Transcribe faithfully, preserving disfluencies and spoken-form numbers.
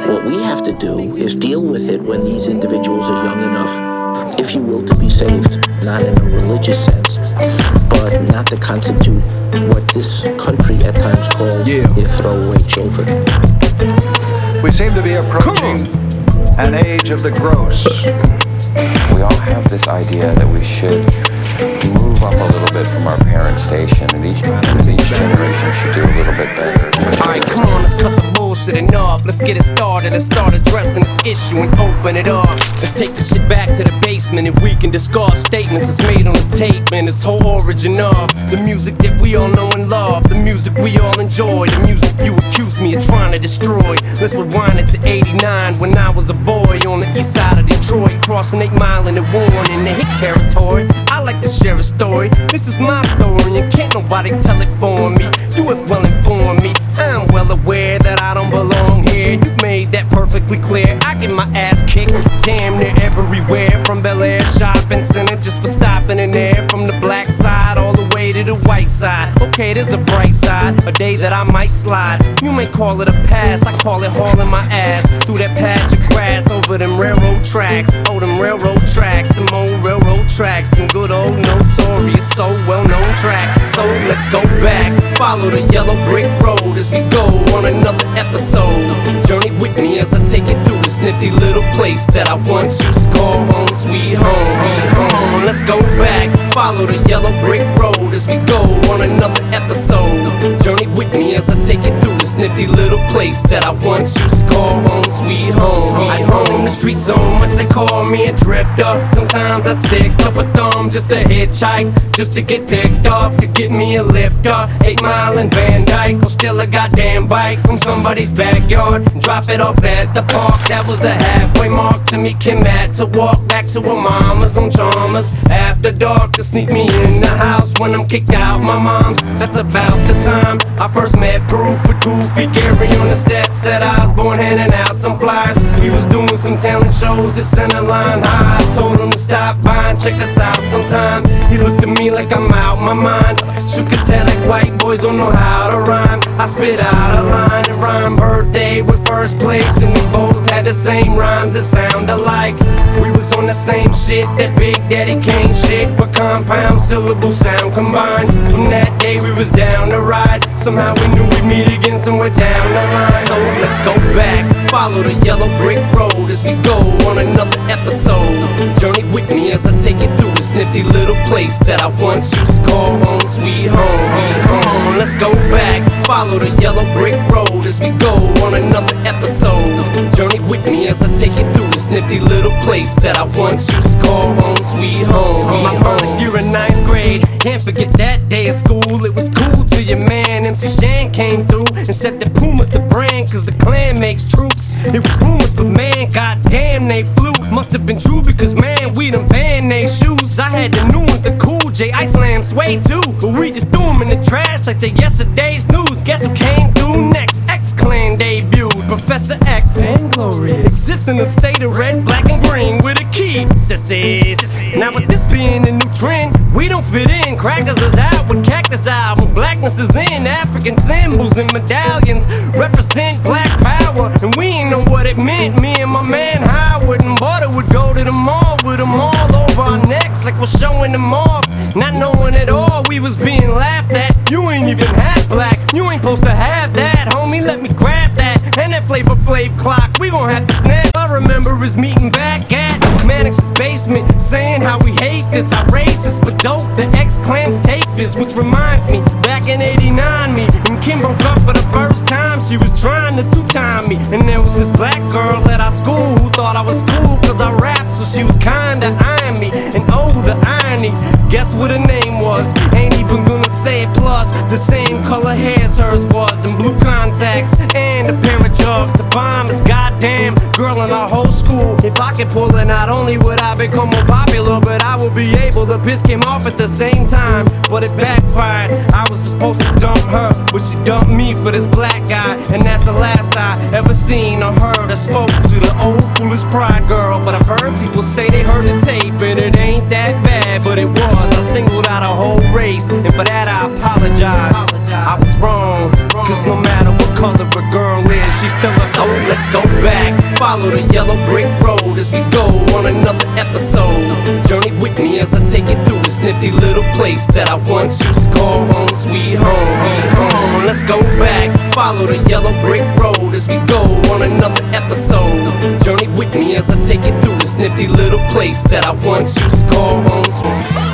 What we have to do is deal with it when these individuals are young enough, if you will, to be saved, not in a religious sense, but not to constitute what this country at times calls yeah. their throwaway children. We seem to be approaching an age of the gross. We all have this idea that we should move up a little bit from our parent station, and each, and each generation should do a little bit better. Alright, come on, let's cut the bullshit enough. Let's get it started, let's start addressing this issue and open it up. Let's take the shit back to the basement and we can discuss statements that's made on this tape and its whole origin of the music that we all know and love, the music we all enjoy, the music you accuse me of trying to destroy. Let's rewind it to eighty-nine when I was a boy on the east side of Detroit, crossing eight Mile in the Warren in the hick territory. I like to share a story, this is my story and can't nobody tell it for me. You have well informed me, I'm well aware that I don't belong here. You made that perfectly clear. I get my ass kicked damn near everywhere, from Bel Air Shopping Center just for stopping in there, from the black side all the way to the white side. Okay, there's a bright side, a day that I might slide. You may call it a pass, I call it hauling my ass through that patch of grass over them railroad tracks. Oh, them railroad tracks, them old railroad tracks, them good old notorious, so well-known tracks. So let's go back, follow the yellow brick road as we go on another episode. Journey with me as I take you through this nifty little place that I once used to call home, sweet home. Come on, let's go back, follow the yellow brick road as we go on another episode. Journey with me as I take you through this nifty little place that I once used to call home, sweet home. I roam the streets so much they call me a drifter. Sometimes I'd stick up a thumb just to hitchhike, just to get picked up, to get me a lifter. Eight Mile and Van Dyke, or still a goddamn bike from somebody's backyard, drop it off at the park. That was the halfway mark to me Kim at, to walk back to her mama's on Chalmers after dark, to sneak me in the house when I'm kicked out my mom's. That's about the time I first met Proof with Goofy Gary on the steps at Osborne, handing out some flyers. We was doing some talent shows at Centerline High. I told him to stop by and check us out sometime. He looked at me like I'm out my mind, shook his head like white boys don't know how to rhyme. I spit out a line and rhyme birthday with first place, and we both had the same rhymes that sound alike. We was on the same shit, that Big Daddy Kane shit, but compound syllable sound combined. From that day we was down the ride, somehow we knew we'd meet again somewhere down the line. So let's go back, follow the yellow brick road as we go on another episode. Journey with me as I take you through this nifty little place that I once used to call home, sweet home. Come on, let's go back, follow the yellow brick road as we go on another episode. Journey with me as I take you through this nifty little place that I once used to call home, sweet home. My first year in ninth grade, can't forget that day at school. It was cool till your man M C Shan came through and said that Puma's the brand, cause the clan makes troops. It was rumors, but man, goddamn, they flew. Must have been true because man, we done banned they shoes. I had the new ones, the Cool J, Ice Lamb, Sway too, but we just threw them in the trash like they yesterday's news. Guess who came through next? X-Clan debuted, Professor X and Glorious exists in a state of red, black, and green with a key. Sissies. Now with this being the new trend, we don't fit in. Crackers is out with Cactus albums, blackness is in. African symbols and medallions represent black power, and we ain't know what it meant. Me and my man Howard and Butter would go to the mall with them all over our necks like we're showing them off, not knowing at all we was being laughed at. You ain't even half black, you ain't supposed to have that, homie, let me grab that. And that Flavor Flav clock, we gon' have to snap. I remember us meeting back at Mannix's basement, saying how we hate this, how racist, but dope the X-Clan's tape is. Which reminds me, back in eighty-nine, me and Kim broke up for the first time. She was trying to two-time me, and there was this black girl at our school who thought I was cool cause I rap, so she was kinda eyeing me. And oh, the irony, guess what her name was? Ain't even gonna say it. Plus, the same color hair as hers was, and blue contacts, and a pair of jugs. The bomb is goddamn girl in our whole school. If I could pull it, not only would I become more popular, but I would be able to piss him off at the same time. But it backfired, I was supposed to dump her, but she dumped me for this black guy. And that's the last I ever seen or heard or spoke to the old foolish pride girl. But I've heard people say they heard the tape, and it ain't that bad, but it was. I singled out a whole race, and for that I apologize. I was wrong, cause no matter what mother a girl is, she's still a soul. Let's go back, follow the yellow brick road as we go on another episode. Journey with me as I take you through this nifty little place that I once used to call home, sweet home. Come on, let's go back, follow the yellow brick road as we go on another episode. Journey with me as I take you through this nifty little place that I once used to call home, sweet